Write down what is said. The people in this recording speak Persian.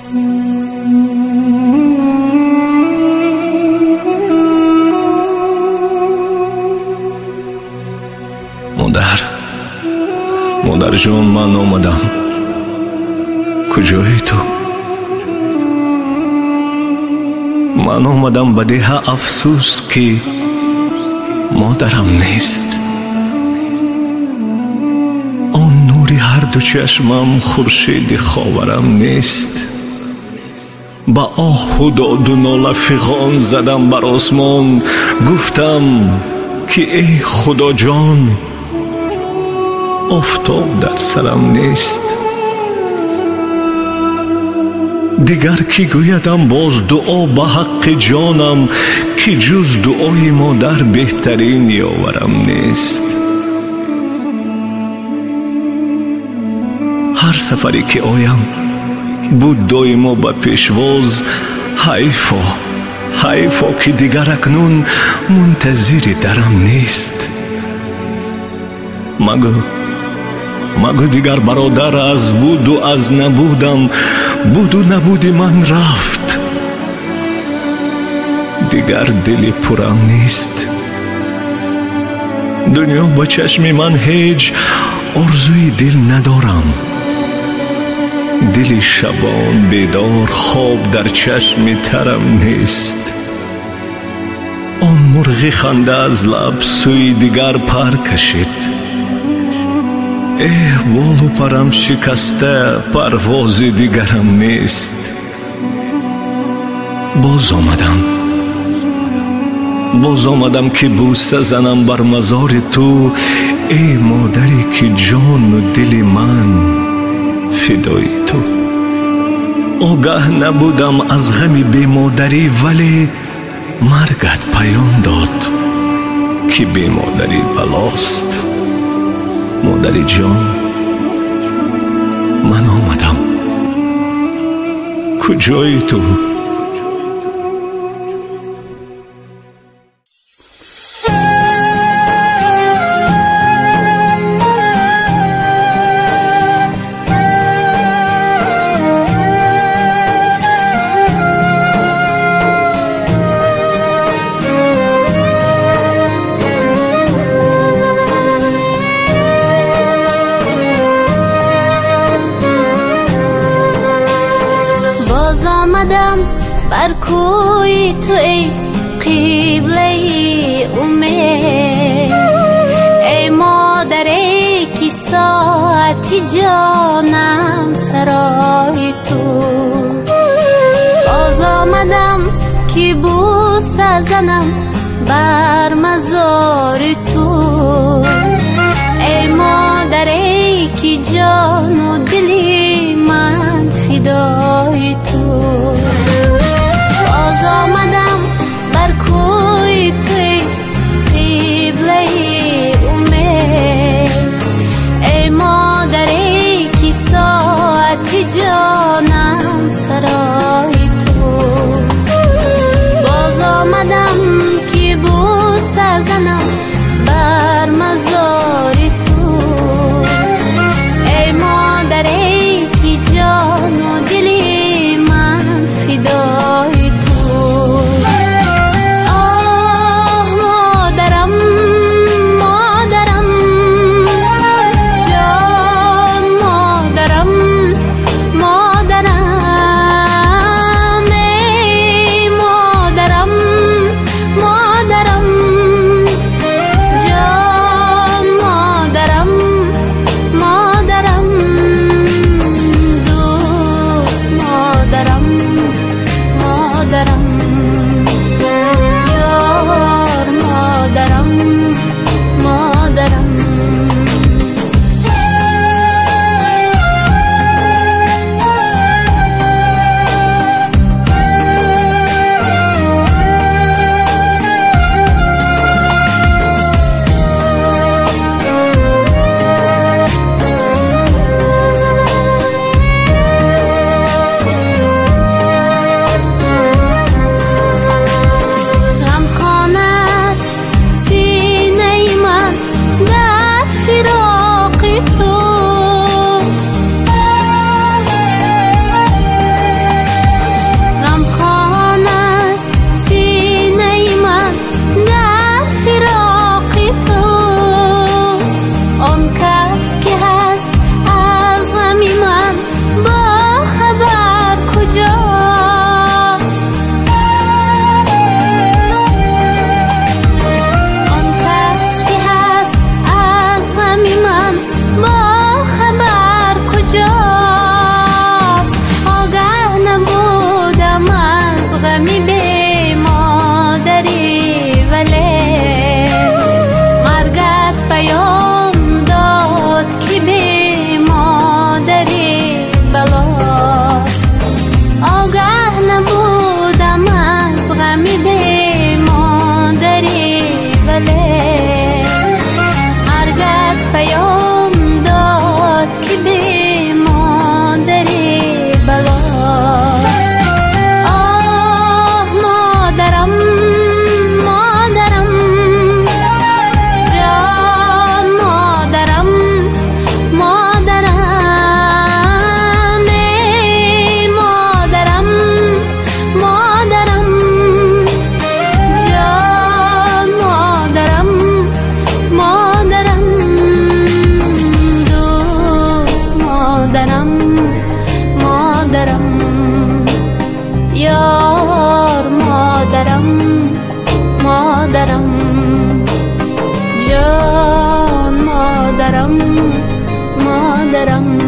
مادر جان، من آمدم. کجایی تو؟ من آمدم به ده افسوس که مادرم نیست. آن نوری هر دو چشمم خورشید خاورم نیست. با آه و داد و ناله فغان زدم بر آسمان، گفتم که ای خدا جان، آفتاب در سرم نیست. دیگر کی گویدم باز دعا به حق جانم، که جز دعای مادر بهترین یاورم نیست. هر سفری که آیم بود دایما به پیشواز. حیفا که دیگر اکنون منتظر درم نیست. مگو دیگر برادر از بود و از نبودم، بود و نبودی من رفت. دیگر دلی پرم نیست. دنیا با چشم من هیچ آرزوی دل ندارم. دل شبان بیدار خواب در چشم ترم نیست. آن مرغ خنده از لب سوی دیگر پر کشید. بال و پرم شکسته، پرواز دیگرم نیست. باز آمدم که بوسه زنم بر مزار تو. ای مادری که جان و دل من فدای تو. آگاه نبودم از غم بی مادری، ولی مرگت پیام داد که بی مادری بلاست. مادری جان، من آمدم. کجایی تو؟ بر کوی تو ای قبله امید، ای مادری که ساعت جانم سرای توست. باز آمدم که بوسه زنم بر مزار تو. ای مادری که جان و دلی من فدای توست. باز آمدم بر کوی توی قبله امید، ای مادری که ساعت جانم سرای توست. باز آمدم که بوسه زنم بر مزار تو. ای مادری که جان و دلی من فدای مادرم